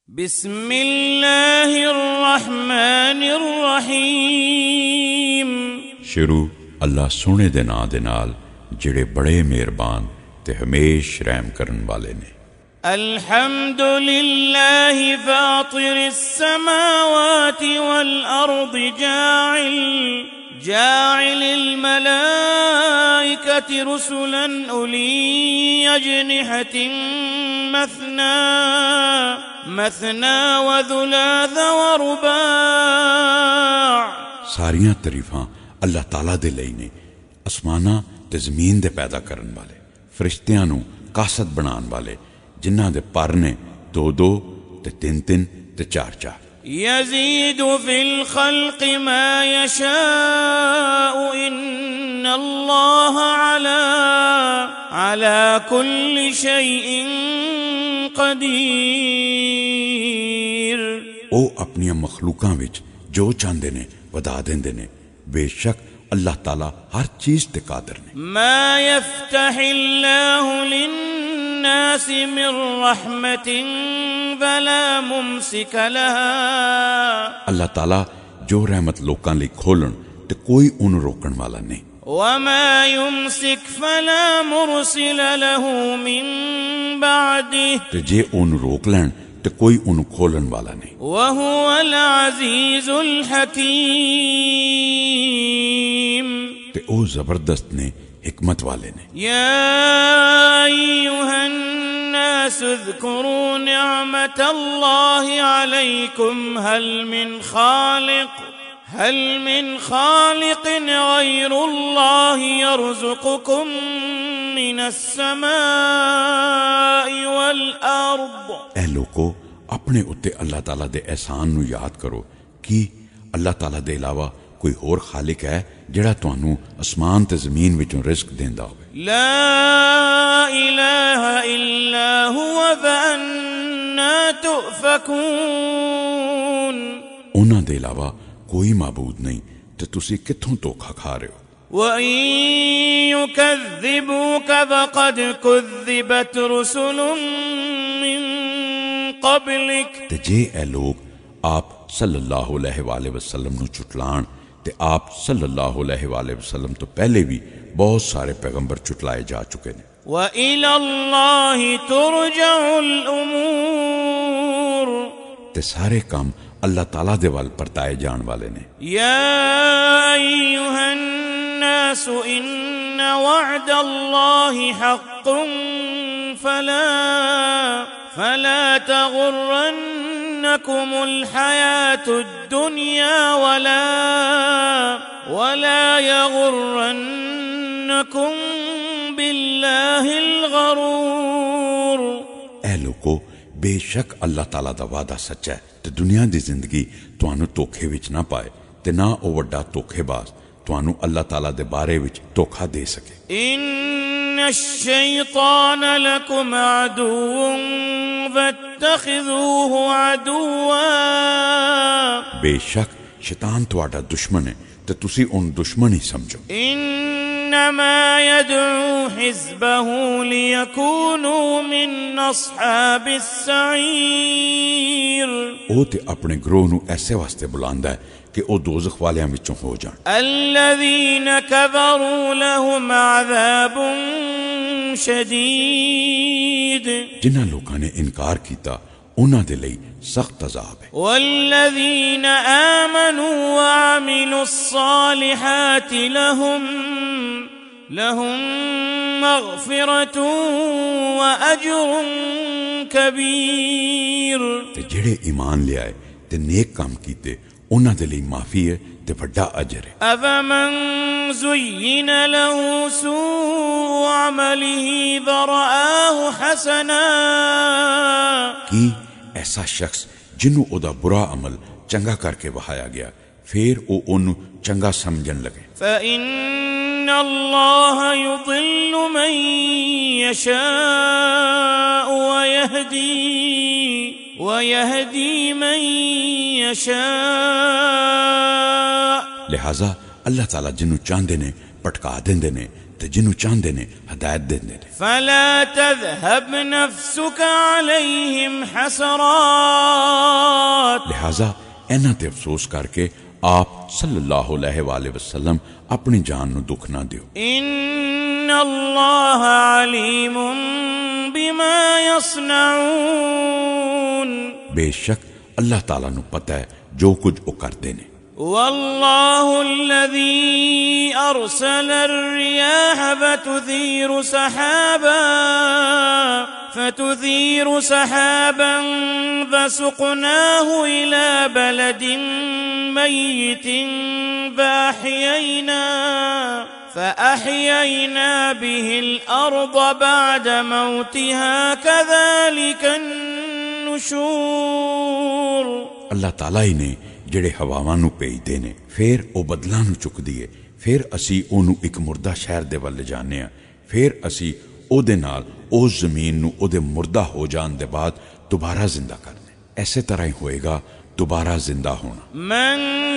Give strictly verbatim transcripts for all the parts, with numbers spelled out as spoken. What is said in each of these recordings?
बिस्मिल्लाहिर्रहमानिर्रहीम। शुरू अल्लाह सोने दे नां दे नाल जिहड़े बड़े मेहरबान ते हमेश रहम करन वाले ने। अल्हम्दुलिल्लाहि फातिरिस समावाति वल अर्दि जाइल जाइलिल मलाइकति रुसुलन उली अजनिहतिन मथना मथना व दुलाथ व रुबा। सारियां तरीफां अल्लाह ताला दे लई ने, आसमाना ते जमीन दे पैदा करन वाले, फरिश्तियां नू कासत बनान वाले, जिन्हां दे पर ने दो दो ते तीन तीन ते चार चार। यज़ीदु फिल खल्क़ि मा यशाउ इन्नल्लाह अला अला कुल्लि शैइन क़दीर। ओ अपनियां मखलूकां विच जो चाहते ने वधा देंदे ने, बेशक अल्लाह ताला हर चीज ते कादिर ने। मा यफ्तहिल्लाहु लिन्नासि मिर रहमतिन फला मुमसिक लहा। अल्लाह ताला जो रहमत लोकां लई खोलन ते कोई उन रोकण वाला नहीं। वमा युमसिक फला मुरसिल लहू मिन बादिह। ते जे उन रोक लैन ते कोई उन खोलन वाला नहीं। वहुवल अज़ीज़ुल हकीम। ते ओ जबरदस्त ने, हिकमत वाले ने। या अय्युहन नास उज़्कुरू निअमतल्लाहि अलैकुम हल मिन खालिक हल मिन खालिकिन गैरुल्लाहि यर्ज़ुकुकुम मिनस समाइ वल अर्द। ऐ लोको अपने उत्ते अल्लाह ताला दे एहसान नू याद करो कि अल्लाह ताला दे अलावा कोई होर खालिक है जिहड़ा तुहानू आसमान ते जमीन विचों रिज़्क देंदा होवे। ला इलाहा इल्ला हुवा फअन्ना तुफकून। उन्हां दे अलावा कोई माबूद नहीं ते तुसी कित्थों धोखा खा रहे हो। वइन युकज़्ज़िबूक फक़द कुज़्ज़िबत रुसुलुम मिन क़ब्लिक। ते जे ए लोग आप सल्लल्लाहु अलैहि वसल्लम नू चुटलाण ते आप सल्लल्लाहु अलैहि वसल्लम तो पहले भी बहुत सारे पैगंबर चुटलाए जा चुके ने। व इलल्लाहि तुरजउल उमूर। ते सारे काम अल्लाह ताला दे वल परताए जान वाले ने। या अय्युहन नासु इन्न वअदल्लाहि हक़्क़ुन फला फला तग़ुर्रन्नकुमुल हयातुद दुनिया वला वला यग़ुर्रन्नकुम बिल्लाहिल गरूर। ऐ लोको बेशक अल्लाह ताला दा वादा सच्चा है ते दुनिया दी जिंदगी तुहानू धोखे विच ना पाए ते ना ओ वड्डा धोखेबाज तुहानू अल्लाह ताला दे बारे विच धोखा दे सके। इन्नश-शैतान लकुम अदुव्वुन फत्तखिज़ूहु अदुव्वा। बेशक शैतान तुहाडा दुश्मन है ते तुसी उन दुश्मन ही समझो। इन्नमा यदउ हिज़्बहु लियकूनू मिन अस्हाबिस सईर। ओ ते अपने ग्रोह नू ऐसे वास्ते बुलांदा है कि ओ दोज़ख वालियां विचों हो जाण। अल्लज़ीन कफ़रू लहुम अज़ाबुन शदीद। जिन्हां लोकां ने इनकार कीता उन्हां दे लई सख्त अज़ाब है। वल्लज़ीन आमनू व अमिलुस सालिहाति लहुम लहुम मग़फ़िरतुन व अज्रुन कबीर। ते जेड़े ईमान ले आए ते नेक काम कीते उन्हां दे लई माफी है ते वड्डा अजर है। अफ़मन ज़ुय्यिन लहू सूअ अमलिही फ़रआहु हसना। कि ऐसा शख्स जिन्नू ओदा बुरा अमल चंगा करके वहाया गया फिर ओ ओनू चंगा समझन लगे। फ़इन्नल्लाह युज़िल्लु मन यशाअ व यहदी व यहदी मन यशाअ। लिहाजा अल्लाह ताला जिन्नू चाहते ने भटका देंदे ने ते जिन्हों चाहते ने हदायत देंदे ने। फला तज़हब नफ्सुका अलैहिम हसरात, लिहाजा इन्हां ते अफसोस करके आप सल्लल्लाहु अलैहि वसल्लम अपनी जान नू दुख ना दियो। इन्नल्लाह अलीमुम बिमा यसनऊन, बेशक अल्लाह ताला नू पता है जो कुछ वो करते ने। वल्लाहु अल्लज़ी अरसल अर्रियाह फतुथीरु सहाबा फतुथीरु सहाबन फसुक़नाहु इला बलदिन मय्यितिन फअहयैना फअहयैना बिहिल अर्द बअद मौतिहा कज़ालिका नुशूर। अल्लाह ताला ही ने ਜਿਹੜੇ ਹਵਾਵਾਂ ਨੂੰ ਭੇਜਦੇ ਨੇ, ਫਿਰ ਉਹ ਬਦਲਾਂ ਨੂੰ ਚੁੱਕਦੀ ਏ, ਫਿਰ ਅਸੀਂ ਉਹਨੂੰ ਇੱਕ ਮੁਰਦਾ ਸ਼ਹਿਰ ਦੇ ਵੱਲ ਲਿਜਾਨੇ ਆ, ਫਿਰ ਅਸੀਂ ਉਹਦੇ ਨਾਲ ਉਸ ਜ਼ਮੀਨ ਨੂੰ ਉਹਦੇ ਮੁਰਦਾ ਹੋ ਜਾਣ ਦੇ ਬਾਅਦ ਦੁਬਾਰਾ ਜ਼ਿੰਦਾ ਕਰਨੇ। ਐਸੇ ਤਰ੍ਹਾਂ ਹੀ ਹੋਏਗਾ ਦੁਬਾਰਾ ਜ਼ਿੰਦਾ ਹੋਣਾ। ਮਨ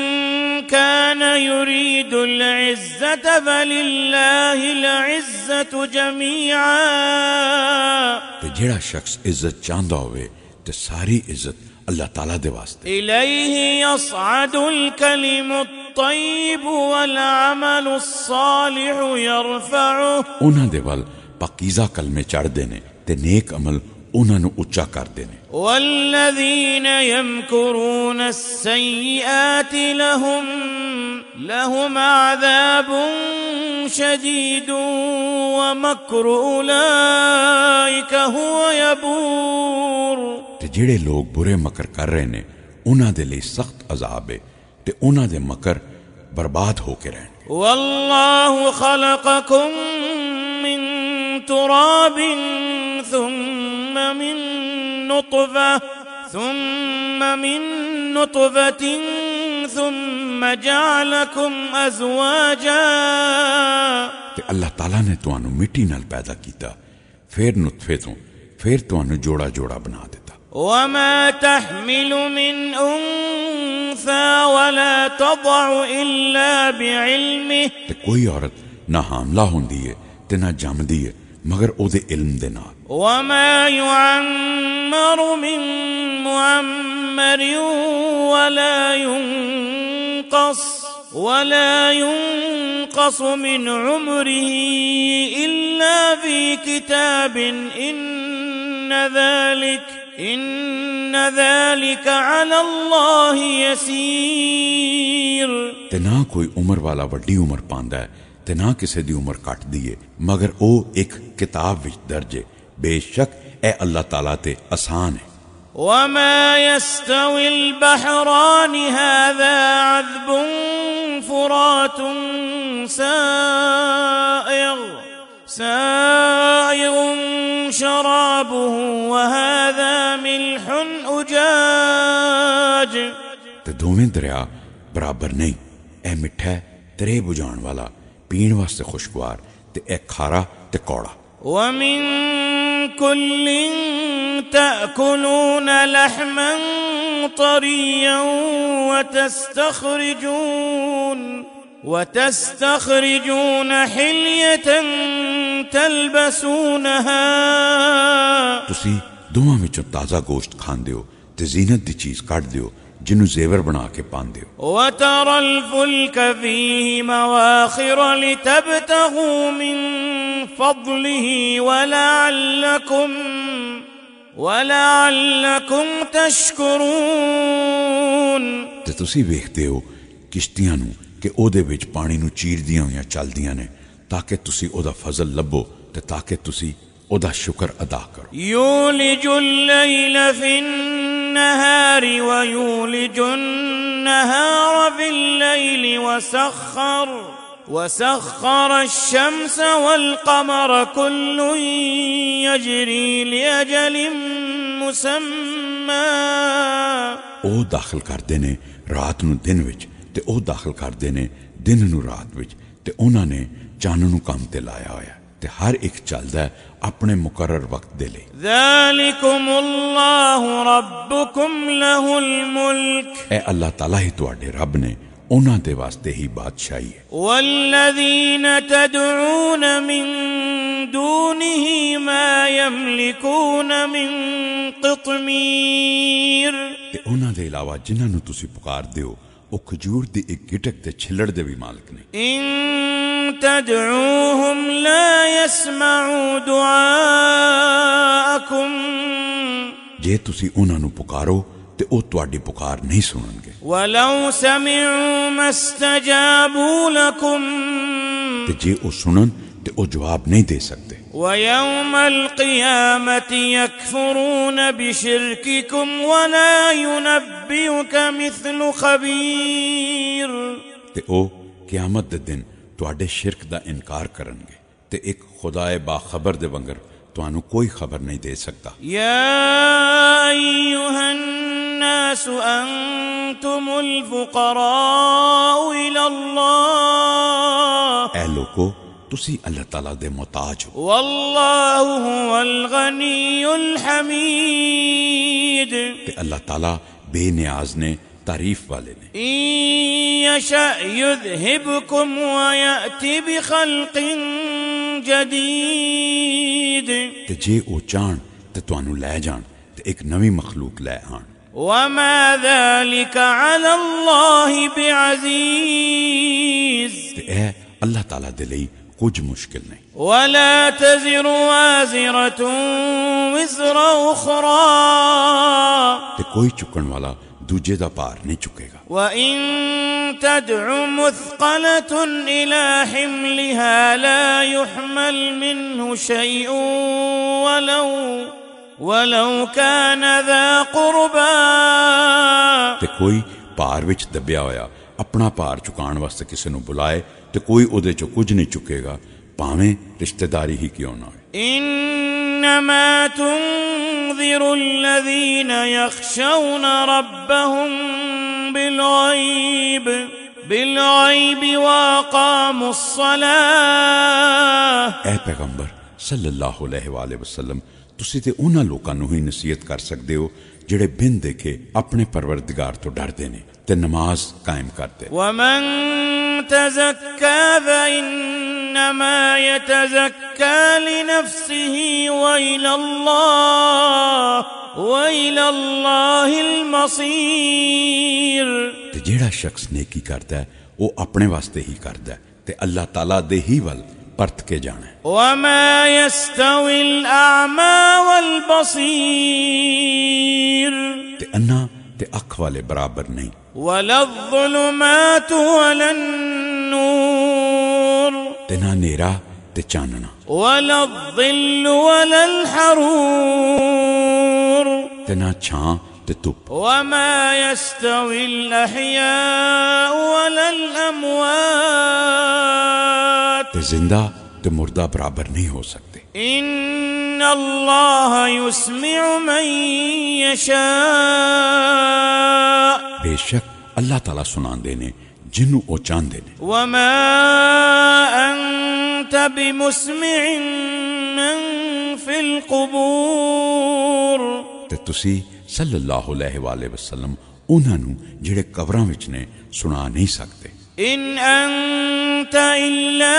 ਕਾਨ ਯੁਰੀਦੁ ਅਲ-ਇਜ਼੍ਜ਼ਤ ਫਲਿல்லாਹਿ ਅਲ-ਇਜ਼੍ਜ਼ਤ ਜਮੀਆ, ਤੇ ਜਿਹੜਾ ਸ਼ਖਸ ਇੱਜ਼ਤ ਚਾਹੁੰਦਾ ਹੋਵੇ ਤੇ ਸਾਰੀ ਇੱਜ਼ਤ अल्लाह ताला दे वास्ते। इलैहि यसअदुल कलिमुत तय्यिब वल अमलुस सालिहु यरफउह, उन्हां दे वल पाकीज़ा कलमे चढ़दे ने ते नेक अमल उन्हां नू उच्चा करदे ने। वल्लज़ीन यमकुरून अस्सय्यिआति लहुम लहुम अज़ाबुन शदीदुन व मक्रु उलाइका हुवा यबूर, ਜਿਹੜੇ ਲੋग बुरे मकर कर रहे ने उन्हां दे लई सख्त अजाब है ते उन्हां दे मकर बर्बाद होके रहने। वल्लाहु खलक़कुम मिन तुराबिन थुम्मा मिन नुत्फा थुम्मा मिन नुत्फतिन थुम्मा जअलकुम अज़वाजा, ते अल्लाह ताला ने तुहानू मिट्टी नाल पैदा कीता, फिर नुत्फे तो फिर तुहानू जोड़ा जोड़ा बना दिता। वमा तहमिलु मिन उन्सा वला तदअु इल्ला बिइल्मिह, ते कोई औरत ना हामला होंदी है ते ना जमदी है मगर ओदे इल्म दे नाल। वमा युअम्मरु मिन मुअम्मरिन वला युनक़स वला युनक़सु मिन उम्रिही इल्ला फी किताबिन इन्न ज़ालिक इन्न ज़ालिका अला अल्लाह यसीर, ते ना कोई उम्र वाला वड्डी उम्र पांदा है ते ना किसी दी उम्र कटदी है मगर ओ एक किताब विच दर्ज है, बेशक ए अल्लाह ताला ते आसान है। वमा यस्तविल बहरान हाज़ा अज़बुन फुरातुन साइग़ साइग़ुन शराबुहु वहाज़ा मिल्हुन उजाज, ते दोवें दरिया बराबर नहीं, ए मिठा तरे बुझाण वाला पीण वास्ते खुशगवार ते ए खारा ते कौड़ा। वमिन कुल्लिन तअकुलून लहमन तरिय्यन वतस्तखरिजून वतस्तखरिजून हिल्यतन तलबसूनहा, तुसी दोवां विचों ताज़ा गोश्त खांदे हो ते जीनत दी चीज कढदे हो जिन्नू जेवर बना के पांदे हो। वतरल फुल्क फीहि मवाखिर लितबतगू मिन फضलिही वलअल्लकुम वलअल्लकुम तशकुरून, ते तुसी वेखदे हो किश्तियां नू कि ओदे विच पानी नू चीरदियां होइयां चलदियां ने ताकि तुसी ओदा फजल लभो ते ताकि तुसी ओदा शुक्र अदा करो। यूलिजुल लैल फिन नहारी व यूलिजुन नहार फिल लैली वसख्खर वसख्खर अश-शम्स वल क़मर कुल्लुन यजरी लिअजलिन मुसम्मा, ओ दाखिल करदे ने रात नू दिन विच ते ओ दाखिल करदे ने दिन नू रात विच, ते उन्हां ने चन्न नू काम ते लाया होया ते हर एक चलदा है अपने मुकर्रर वक्त दे लई। ज़ालिकुमुल्लाहु रब्बुकुम लहुल मुल्क, ए अल्लाह ताला ही तुहाडे रब ने, उन्हां दे वास्ते ही बादशाही है। वल्लज़ीन तदऊन मिन दूनिही मा यमलिकून मिन क़ित्मीर, ते उन्हां दे इलावा जिन्हां नूं तुसीं पुकारदे हो ओ खजूर दी एक गिटक ते छिल्लड़ दे भी मालिक ने। इन तदऊहुम ला यस्मऊ दुआअकुम, जे तुसीं उन्हां नूं पुकारो ते ओ तुहाडी पुकार नहीं सुनणगे। वलौ समिऊ मस्तजाबू लकुम, ते जे ओ सुनन ते ओ जवाब नहीं दे सकते। वयौमल क़ियामति यकफुरून बिशिरकिकुम वला युनब्बिउक मिस्लु खबीर, ते ओ क़यामत दे दिन तुहाडे शिरक दा इनकार करनगे ते एक खुदाए बाखबर दे वंगर तुहानू कोई खबर नहीं दे सकता। या अय्युहन नासु अंतुमुल फुक़राउ इलल्लाह, ऐ लोगो तुसी अल्लाह ताला दे मोहताज हो, वल्लाहु हुवल गनियुल हमीद, ते अल्लाह ताला बेनियाज ने तारीफ वाले ने। इन यशा युज़हिबकुम व यअति बिखल्क़िन जदीद, ते जे ओ चाहन ते तुहानू लै जान ते एक नवी मखलूक लै आन। वमा ज़ालिका अला अल्लाहि बिअज़ीज़, ते ऐ अल्लाह ताला दे लई कुछ मुश्किल नहीं। वला तज़िरु वाज़िरतुन विज़रा उख़रा, ते कोई चुकन वाला दूजे दा पार नहीं चुकेगा। व इन तदउ मुस्क़लतुन इला हिमलिहा ला युहमल मिन्हु शैउन वलौ वलौ कान ज़ा क़ुरबा, ते कोई पार विच दबिया होया अपना पार चुकाण वास्ते किसी नूं बुलाए ते कोई उहदे चों कुछ नहीं चुकेगा भावें रिश्तेदारी ही क्यों ना होए। इन्नमा तुंज़िरु अल्लज़ीन यख़शौन रब्बहुम बिलग़ैब बिलग़ैब व अक़ामुस्सलाह, ऐ पैगंबर सल्लल्लाहु अलैहि वसल्लम तुसी ते उन्हां लोकां नूं ही नसीहत कर सकदे हो जिहड़े बिन देखे अपने परवरदिगार तो डरदे ने ते नमाज कायम करदे। वमन तज़क्का फइन्नमा यतज़क्का लिनफ्सिही व इलल्लाह व इलल्लाहिल मसीर, ते जेड़ा शख्स नेकी करदा है वो अपने वास्ते ही करदा है ते अल्लाह ताला दे ही वल परत के जाना है। वमा यस्तविल अअमा वल बसीर, ते अन्ना ते अख वाले बराबर नहीं। वलज़्ज़ुलुमातु वलन नूर, ते ना नेरा ते चानना। वलज़्ज़िल्लु वलल हरूर, ते ना छां ते धुप। वमा यस्तविल अहयाउ वलल अमवात, ते जिंदा ते मुर्दा बराबर नहीं हो सकते। इन्नल्लाह युस्मिउ मन यशा, बेशक अल्लाह ताला सुनांदे ने जिन्नू ओ चाहंदे ने। वमा अंत बिमुस्मिइन मन फिल कुबूर, ते तुसी सल्लल्लाहु अलैहि वसल्लम उन्हां नूं जिहड़े कबरां विच ने सुना नहीं सकते। इन अंत इल्ला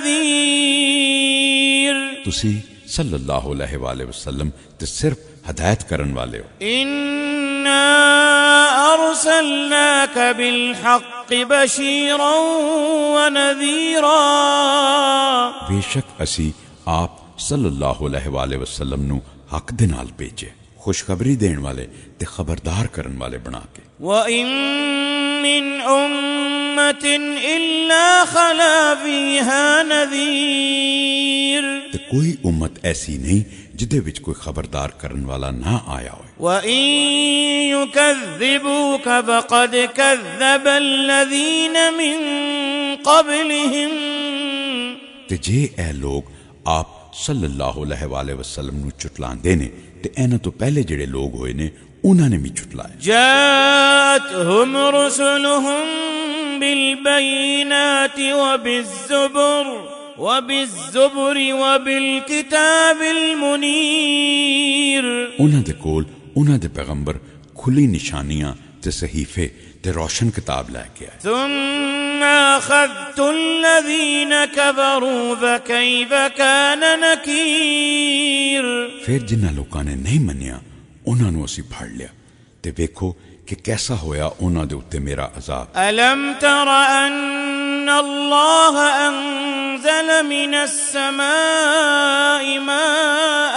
नज़ीर, तुसी सल्लल्लाहु अलैहि वसल्लम ते सिर्फ हदायत करन वाले हो। इन्ना अरसलनाका बिल हक़्क़ि बशीरन व नज़ीरा, बेशक असी आप सल्लल्लाहु अलैहि वसल्लम नूं हक दे नाल भेजे, खुशखबरी देण वाले ते खबरदार करन वाले बना के। व इन मिन उम्मतिन इल्ला खला फीहा नज़ीर, ते कोई उम्मत ऐसी नहीं जिदे विच कोई खबरदार करन वाला ना आया होए। व इन युकज़्ज़िबूक फ़क़द कज़्ज़ब अल्लज़ीन मिन क़ब्लिहिम, ते जे ए लोग आप सल्लल्लाहु अलैहि वसल्लम नूं चुटलांदे ने ते इन्हां तो पहले जेड़े लोग होए ने उन्हां ने भी चुटलाया। जाअतहुम रुसुलुहुम बिल बय्यिनाति व बिज़्ज़ुबुर व बिज़्ज़ुबुरि व बिल किताबिल मुनीर, उन्हां दे कोल उन्हां दे पैगंबर खुली निशानियां ते सहीफे ते रोशन किताब लैके आए। ثم أخذت الذين كفروا فكيف كان نكير। फिर जिन्हां लोकां ने नहीं मन्निया उन्हां नूं असीं फड़ लिया ते वेखो कि कैसा होया उन्हां दे उत्ते मेरा अजाब। ألم تر أن الله أنزل من السماء ماء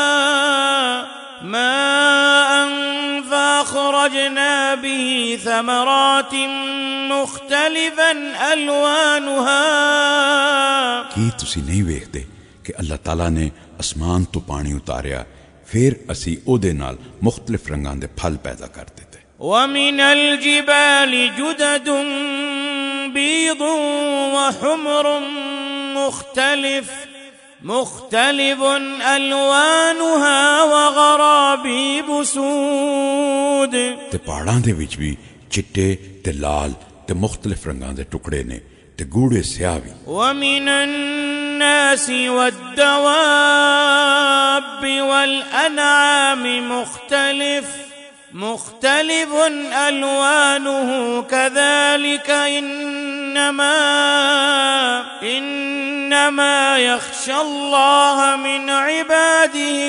ماء فأخرجنا به ثمرات مختلفا ألوانها। की तुसी नहीं वेखदे कि अल्लाह ताला ने आसमान तो पानी उतारिया फिर असी ओदे नाल मुख्तलिफ रंगां दे फल पैदा कर दिते। ومن الجبال جدد بيض وحمر مختلف مختلف ألوانها وغرابيب سود। ते पहाड़ां दे विच भी चिट्टे ते लाल ते मुख्तलिफ रंगां दे टुकड़े ने ते गूढ़े स्याह भी। ومن الناس والدواب والأنعام مختلف مختلف ألوانه كذلك إنما إنما يخشى الله من عباده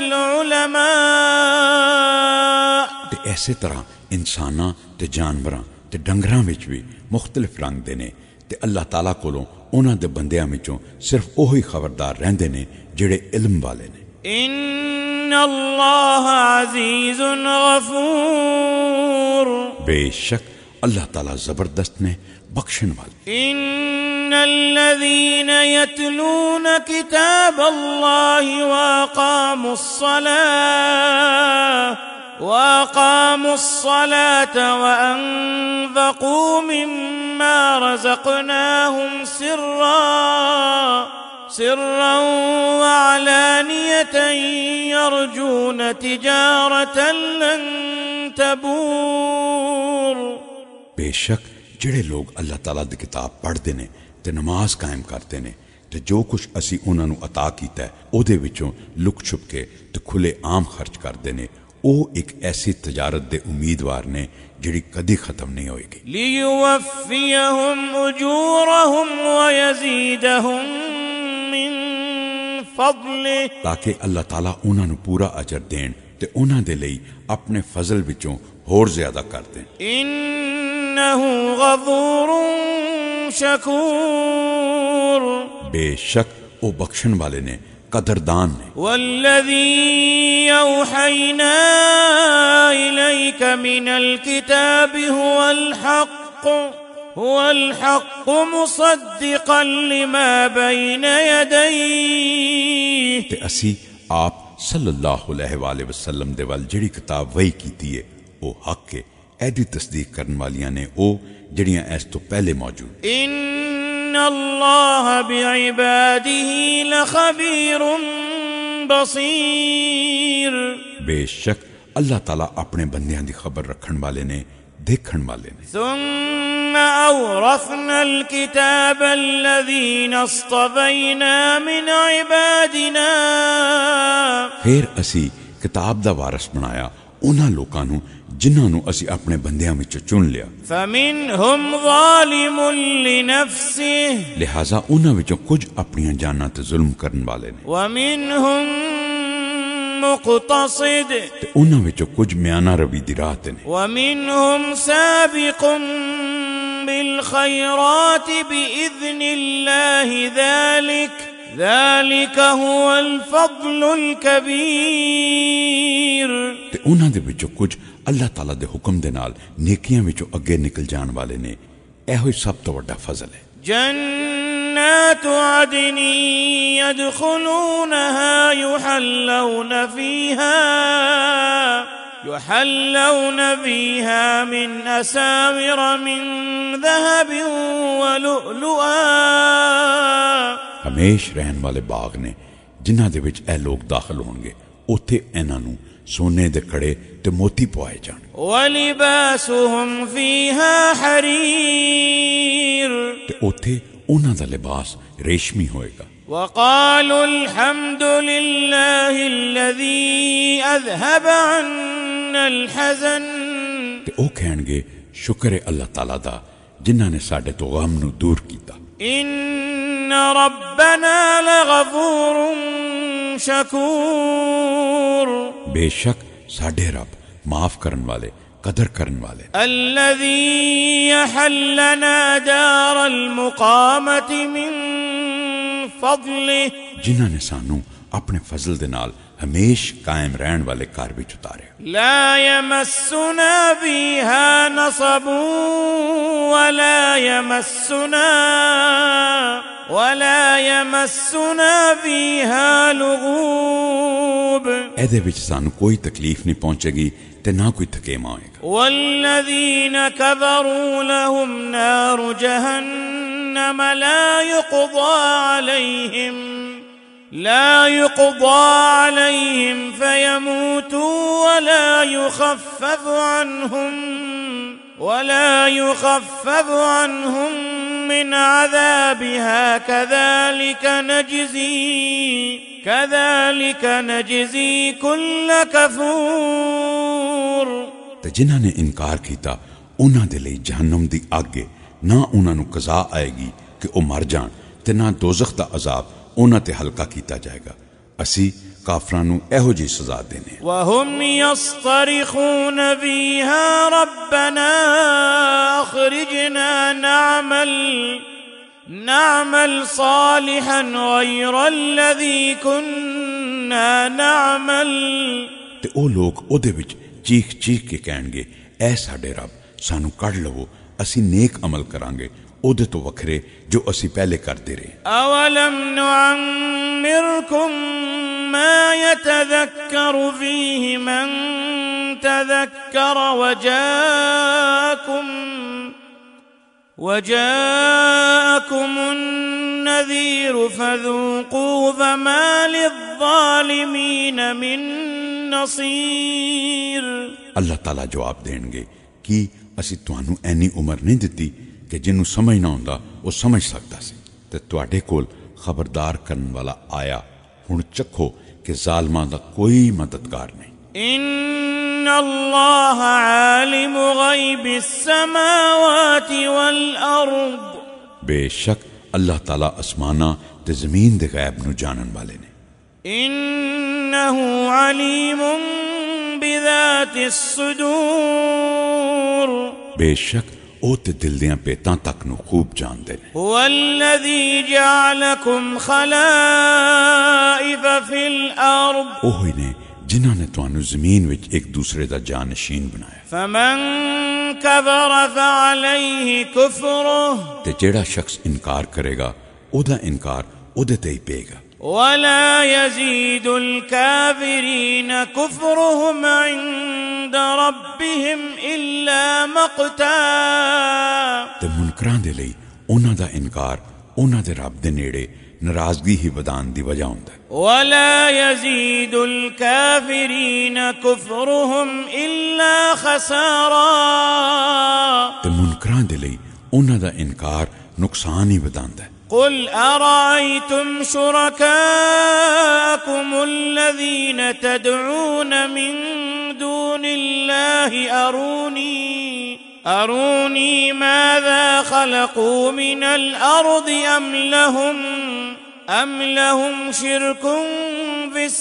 العلماء। ते ऐसे तरह इंसानां ते जानवरां ते डंगरां विच भी मुख्तलिफ रंग दे ने ते अल्लाह ताला कोलों उन्हां दे बंदियां विचों सिर्फ ओही खबरदार रहंदे ने जेड़े इल्म वाले ने। إن الله عزيز غفور। बेशक अल्लाह ताला जबरदस्त ने बख्शण वाले। إن الذين يتلون كتاب الله وأقاموا الصلاة وأقاموا الصلاة وأنفقوا مما رزقناهم سرا سرا وعلانية يرجون تجارة لن تبور। बेशक जेड़े लोग अल्लाह ताला दी किताब पढ़दे ने ते नमाज कायम करते ने ते जो कुछ असी उन्हां नूं अता कीता है ओदे विचों लुक छुप के ते खुले आम खर्च करदे ने ओ एक ऐसी तजारत दे उम्मीदवार ने जिहड़ी कदी खत्म नहीं होएगी। लियुवफ्फियहुम उजूरहुम वयज़ीदहुम मिन फज़लिह। ताकि अल्लाह ताला उन्हां नूं पूरा अजर देण ते उन्हां दे लई अपने फजल विचों होर ज्यादा कर देण। इन्नहु गफूरुन शकूर। बेशक ओ बख्शण वाले ने कदरदान ने। वल्लज़ी औहैना इलैका मिनल किताबि हुवल हक़्क़ हुवल हक़्क़ मुसद्दिक़न लिमा बैन यदैहि। ते असी आप सल्लल्लाहु अलैहि वसल्लम दे वल जेड़ी किताब वही कीती है ओ हक है ऐदी तस्दीक करन वालियां ने ओ जड़ियां इस तो पहले मौजूद। इन्नल्लाह बिइबादिही लखबीरुन बसीर। बेशक अल्लाह ताला अपने बंदियां दी खबर रखण वाले ने देखण वाले ने। सुम्मा औरसनल किताब अल्लज़ीना इस्तफ़ैना मिन इबादिना। फिर असी किताब दा वारिस बनाया उन्हां लोकां नूं जिन्हां नूं असी अपने बंदियां विचों चुन लिया। फमिनहुम ज़ालिमुन लिनफ्सिहि। लिहाजा उन्हां विचों कुछ अपनियां जानां ते जुल्म करन वाले ने। वमिनहुम मुक़तसिद। ते उन्हां विचों कुछ म्याना रवी दी राह ते ने। वमिनहुम साबिकुन बिल खैराति बिइज़्निल्लाहि ज़ालिक ذلك هو الفضل الكبير। ते उन्हां दे विचों कुछ अल्लाह ताला दे हुक्म दे नाल नेकियां विचों अगे निकल जाण वाले ने। एहो ही सब तो वड्डा फजल है। जन्नातु अदनी यदखुलूनहा युहल्लौन फीहा युहल्लौन फीहा मिन असाविर मिन ज़हबिन व लुअलुआ। हमेश रहन वाले बाग ने जिन्हां दे विच ए लोग दाखिल होणगे उत्थे इन्हां नूं सोने दे कड़े ते मोती पवाए जाण। वलिबासुहुम फीहा हरीर। ते उत्थे उन्हां दा लिबास रेशमी होएगा। वक़ालू अल्हम्दुलिल्लाहि अल्लज़ी अज़हब अन्ना अल-हज़न ते ओ कहणगे शुक्र है अल्लाह ताला दा जिन्हां ने साडे तो गम नू दूर कीता। इन्न रब्बना लगफूरुन शकूर, बेशक साडे रब माफ करन वाले कदर करन वाले। अल्लज़ी यहल्लना दारल मुकामति मिन फज़लिह, जिन्हां ने सानू अपने फजल दे नाल हमेश कायम रहन वाले घर विच उतारे। ला यमस्सुना फीहा नसबुन वला यमस्सुना वला यमस्सुना फीहा लुगूब, एदे विच सानू कोई तकलीफ नहीं पहुंचेगी ते ना कोई थकेमा होएगा। वल्लज़ीन कफरू लहुम नारु जहन्नम ला युक़ज़ा अलैहिम ला युक़ज़ा अलैहिम फयमूतू वला युख़फ़फ़ु अन्हुम वला युख़फ़फ़ु अन्हुम मिन अज़ाबिहा कज़ालिक नजज़ी कज़ालिक नजज़ी कुल्ल कफूर। ते जिन्हां ने इनकार कीता उन्हां दे लई जहन्नम दी अग ना उन्हां नू कज़ा आएगी कि ओ मर जाण ते ना दोज़ख दा अज़ाब उन्हां ते हल्का कीता जाएगा। असी काफरां नू एहो जी सज़ा देने। वहुम यस्तरिखून फीहा रब्बना अखरिजना नअमल नअमल सालिहन गैरल्लज़ी कुन्ना नअमल, ते ओ लोग ओदे विच चीख चीख के कहणगे ऐ साडे रब सानू कढ लवो असी नेक अमल करांगे ओदे तो वखरे जो असी पहले करते रहे। अवलम नुअम्मिरकुम मा यतज़क्करु फीहि मन तज़क्कर वजाअकुम वजाअकुमुन-नज़ीर फज़ूक़ू फमा लिज़्ज़ालिमीन मिन नसीर। अल्लाह ताला जवाब देणगे कि असी तुहानू ऐनी उम्र नहीं दिती कि जिन्नू समझ ना हुंदा वो समझ सकदा सी ते तुहाडे कोल खबरदार करन वाला आया। हुण चखो कि ज़ालिमां दा कोई मददगार नहीं। इन्नल्लाह आलिमु गैबिस समावाति वल अर्द, बेशक अल्लाह ताला आसमाना ते जमीन दे गैब नू जानन वाले ने। इन्नहु अलीमुन बिज़ातिस सुदूर, बेशक ओ ते दिल दियां पेतां तक नू खूब जानदे ने। वल्लज़ी जअलकुम खलाइफ़ फिल अर्द, ओही ने जिन्हां ने तुहानू जमीन विच एक दूसरे दा जानशीन बनाया। फमन कफ़र फ़अलैहि कुफ़्रुहु, ते जेड़ा शख्स इनकार करेगा ओदा इनकार ओदे ते ही पेगा। वला यज़ीदुल काफ़िरीन कुफ़्रुहुम इंद रब्बिहिम इल्ला मक़ता, ते मुनकरां दे लई उन्हां दा इनकार उन्हां दे रब दे नेड़े नाराज़गी ही वधान दी वजह हुंदा है। वला यज़ीदुल काफ़िरीन कुफ़्रुहुम इल्ला खसारा, ते मुनकरां दे लई उन्हां दा इनकार नुकसान ही वधांदा है। कुल अरायतुम शुरकाकुम अल्लज़ीन तदऊन मिन दूनिल्लाहि अरूनी अरूनी माज़ा खलक़ू मिनल अर्दि अम लहुम अम लहुम शिरकुन फिस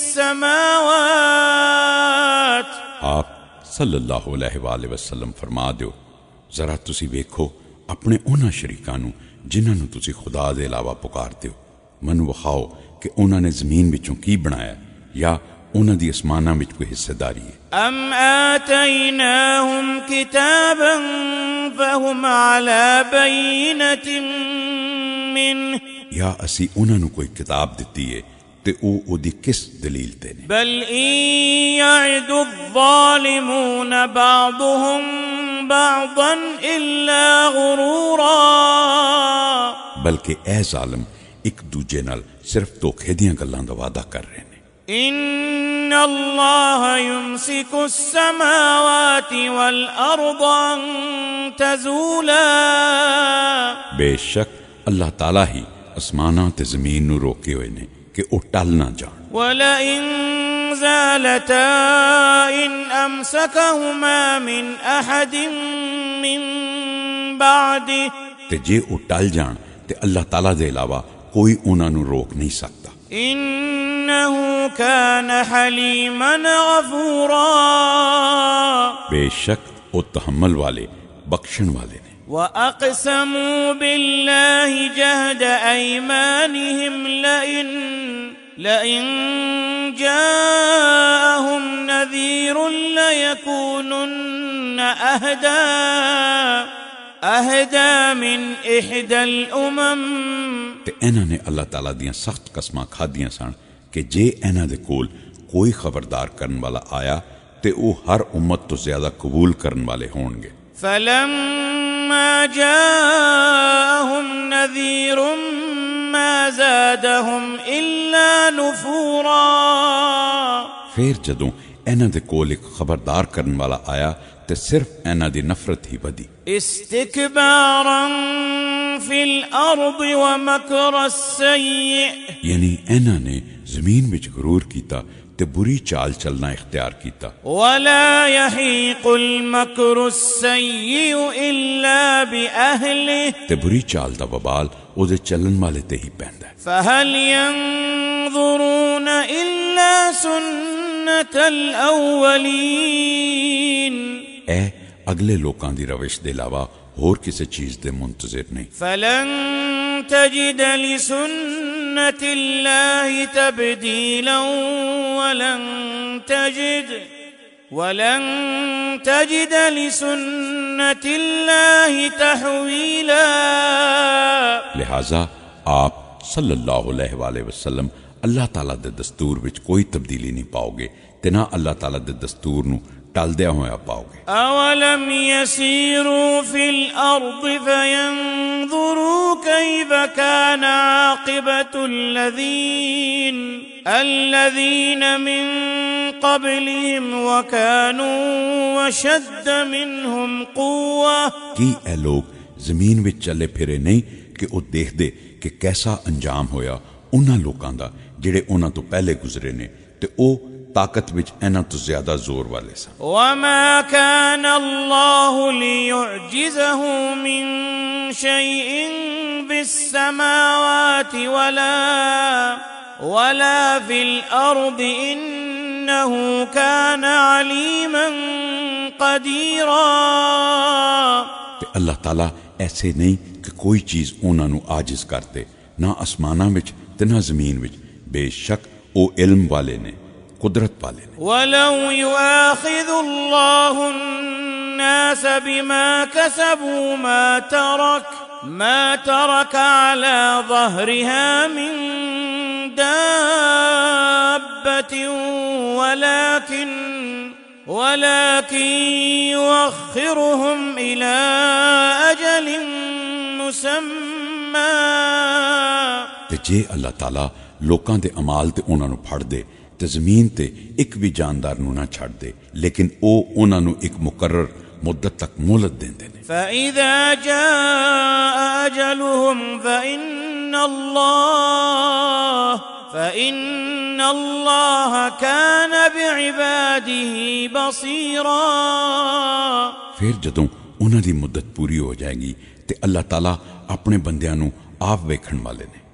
समावात। आप सल्लल्लाहु अलैहि वसल्लम फरमा दो जरा तुसी वेखो अपने उन्हां शरीकां नू जिन्हां नू तुसी खुदा दे इलावा पुकारदे हो, मनु वखाओ कि उन्हां ने जमीन विचों की बनाया या उन्हां दी आसमानां विच कोई हिस्सेदारी है। अम आतैनाहुम किताबन फहुम अला बैनतिन मिन्ह, या असी उन्हां नू कोई किताब दिती है ते ओ ओदी किस दलील ते ने। बल इन यअदु ज़ालिमून बअदुहुम बअदन इल्ला गुरूरा, बल्कि ए जालिम एक दूजे नाल सिर्फ धोखे दियां गल्लां दा वादा कर रहे ने। इन्नल्लाह युमसिकुस समावाति वल अर्द अन तज़ूला, बेशक अल्लाह ताला ही आसमानां ते ज़मीन नू रोके हुए ने कि ओ टल ना जाण। वलइन زالتا إن أمسكهما من أحد من بعده ते जे ਉਹ ਟਲ ਜਾਣ ਤੇ ਅੱਲਾह ਤਾਲਾ ਦੇ ਇਲਾਵਾ ਕੋਈ ਉਹਨਾਂ ਨੂੰ ਰੋਕ ਨਹੀਂ ਸਕਦਾ। إنه كان حليما غفورا बेशक वो तहम्मुल वाले बख्शण वाले ने। وأقسموا بالله جهد أيمانهم لئن لئن جاءهم نذير ليكونن أهدى أهدى من إحدى الأمم ਤੇ ਇਹਨਾਂ ਨੇ ਅੱਲਾਹ ਤਾਲਾ ਦੀਆਂ ਸਖਤ ਕਸਮਾਂ ਖਾਧੀਆਂ ਸਨ ਕਿ ਜੇ ਇਹਨਾਂ ਦੇ ਕੋਲ ਕੋਈ ਖਬਰਦਾਰ ਕਰਨ ਵਾਲਾ ਆਇਆ ਤੇ ਉਹ ਹਰ ਉਮਤ ਤੋਂ ਜ਼ਿਆਦਾ ਕਬੂਲ ਕਰਨ ਵਾਲੇ ਹੋਣਗੇ। فلما جاءهم نذير ما زادهم إلا نفورا ਫਿਰ ਜਦੋਂ ਇਹਨਾਂ ਦੇ ਕੋਲ ਇੱਕ ਖਬਰਦਾਰ ਕਰਨ ਵਾਲਾ ਆਇਆ ਤੇ ਸਿਰਫ ਇਹਨਾਂ ਦੀ ਨਫ਼ਰਤ ਹੀ ਵਧੀ। استكبارا في الأرض ومكر السيء ਯਾਨੀ ਇਹਨਾਂ ਨੇ ਜ਼ਮੀਨ ਵਿੱਚ ਗਰੂਰ ਕੀਤਾ ਤੇ ਬੁਰੀ ਚਾਲ ਚੱਲਣਾ ਇਖਤਿਆਰ ਕੀਤਾ। ولا يحيق المكر السيء إلا بأهله ਤੇ ਬੁਰੀ ਚਾਲ ਦਾ ਵਬਾਲ ਉਹਦੇ ਚੱਲਣ ਵਾਲੇ ਤੇ ਹੀ ਪੈਂਦਾ ਹੈ। فهل ينظرون إلا سنة الأولين ਇਹ ਅਗਲੇ ਲੋਕਾਂ ਦੀ ਰਵਿਸ਼ ਦੇ ਇਲਾਵਾ ਹੋਰ ਕਿਸੇ ਚੀਜ਼ ਦੇ ਮੁੰਤਜ਼ਰ ਨਹੀਂ। فلن تجد لسنة الله تبديلا ولن تجد ولن تجد لسنة الله تحويلا लिहाजा आप सल्लल्लाहु अलैहि वसल्लम अल्लाह ताला दे दस्तूर विच कोई तब्दीली नहीं पाओगे ते ना अल्लाह ताला दे दस्तूर नू टलदिया होया पाओगे। أولم يسيروا في الأرض فينظروا كيف كان عاقبة الذين الذين من قبلهم وكانوا أشد منهم قوة की ए लोग जमीन विच चले फिरे नहीं कि ਉਹ ਦੇਖਦੇ कि कैसा अंजाम होया उन्हां लोकां दा ਜਿਹੜੇ ਉਹਨਾਂ ਤੋਂ ਪਹਿਲੇ ਗੁਜ਼ਰੇ ਨੇ ਤੇ ਉਹ ताकत विच इन्हां तो ज्यादा जोर वाले सन। وما كان الله ليعجزه من شيء في السماوات ولا ولا في الأرض إنه كان عليما قديرا ते अल्लाह ताला ऐसे नहीं कि कोई चीज उन्हां नू आजिज करते ना आसमानां विच ते ना जमीन विच। बेशक ओ इल्म वाले ने कुदरत वाले ने। ولو يؤاخذ الله الناس بما كسبوا ما ترك ما ترك على ظهرها من دابة ولكن ولكن يؤخرهم إلى أجل مسمى ते जे अल्लाह ताला लोकां दे अमाल ते उन्हां नू फड़ दे ते ज़मीन ते एक भी जानदार नू ना छड़ दे लेकिन ओ उन्हां नू एक मुकर्रर मुद्दत तक मोहलत देंदे ने। فإذا جاء أجلهم فإن الله فإن الله كان بعباده بصيرا फिर जदों उन्हां दी मुद्दत पूरी हो जाएगी ते अल्लाह ताला अपने बंदियां नू आप वेखण वाले ने।